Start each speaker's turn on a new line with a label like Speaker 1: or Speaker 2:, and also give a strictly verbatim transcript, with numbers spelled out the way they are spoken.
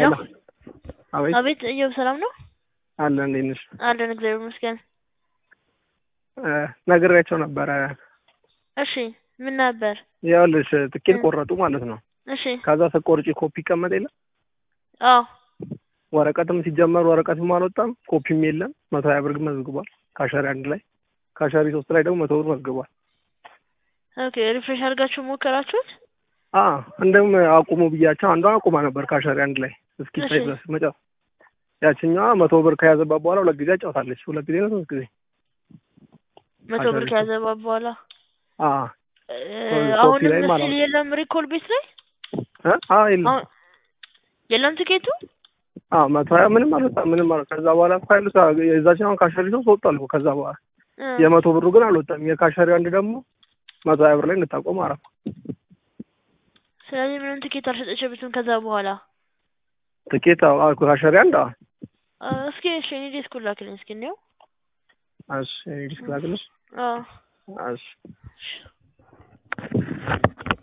Speaker 1: ሄሎ
Speaker 2: አቤት
Speaker 1: አቤት እየው ሰላም ነው
Speaker 2: አለ እንዴት ነሽ?
Speaker 1: አለን እግዚአብሔር ይመስገን።
Speaker 2: ነግሬያቸው ነበረ።
Speaker 1: እሺ ምን ነበር?
Speaker 2: ያውልሽ ትኬት ቆረጡ ማለት ነው።
Speaker 1: እሺ
Speaker 2: ከዛ ተቆርጪ ኮፒ ይቀመጥ የለ?
Speaker 1: አዎ
Speaker 2: ወረቀትም ሲጀመር ወረቀትም አልወጣም ኮፒም የለም። መቶ ሀያ ብር ግን መዝግቧል። ካሸሪ አንድ ላይ ካሸሪ ሶስት ላይ ደግሞ መቶ ብር መዝግቧል።
Speaker 1: ኦኬ ሪፍሬሽ አድርጋችሁ ሞከራችሁት?
Speaker 2: አዎ እንደውም አቁሙ ብያቸው አንዷ አቁማ ነበር ካሸሪ አንድ ላይ እስኪ ታይ ድረስ መጫወት። ያቺኛዋ መቶ ብር ከያዘባት በኋላ ሁለት ጊዜ አጫውታለች። ሁለት ጊዜ ነው ሶስት ጊዜ
Speaker 1: መቶ ብር ከያዘባት በኋላ
Speaker 2: አዎ
Speaker 1: አሁን ምስል የለም ሪኮል ቤት ላይ
Speaker 2: እ አዎ የለም
Speaker 1: የለም ትኬቱ
Speaker 2: አዎ መቶ ሀያ ምንም አልወጣም ምንም አልወጣም። ከዛ በኋላ ፋይሉ የዛኛውን ካሸሪ ሶስት ወጣል እኮ ከዛ በኋላ የመቶ ብሩ ግን አልወጣም። የካሸሪ አንድ ደግሞ መቶ ሀያ ብር ላይ እንድታቆም አረፍ።
Speaker 1: ስለዚህ ምንም ትኬት አልሰጠችበትም ከዛ በኋላ
Speaker 2: ትኬት አዎ ካሸሪ አንድ አዎ
Speaker 1: እስኪ እሺ እኔ ዲስኩ ላክልኝ እስኪ ነው
Speaker 2: እሺ እኔ ዲስኩ ላክልሽ
Speaker 1: አዎ
Speaker 2: እሺ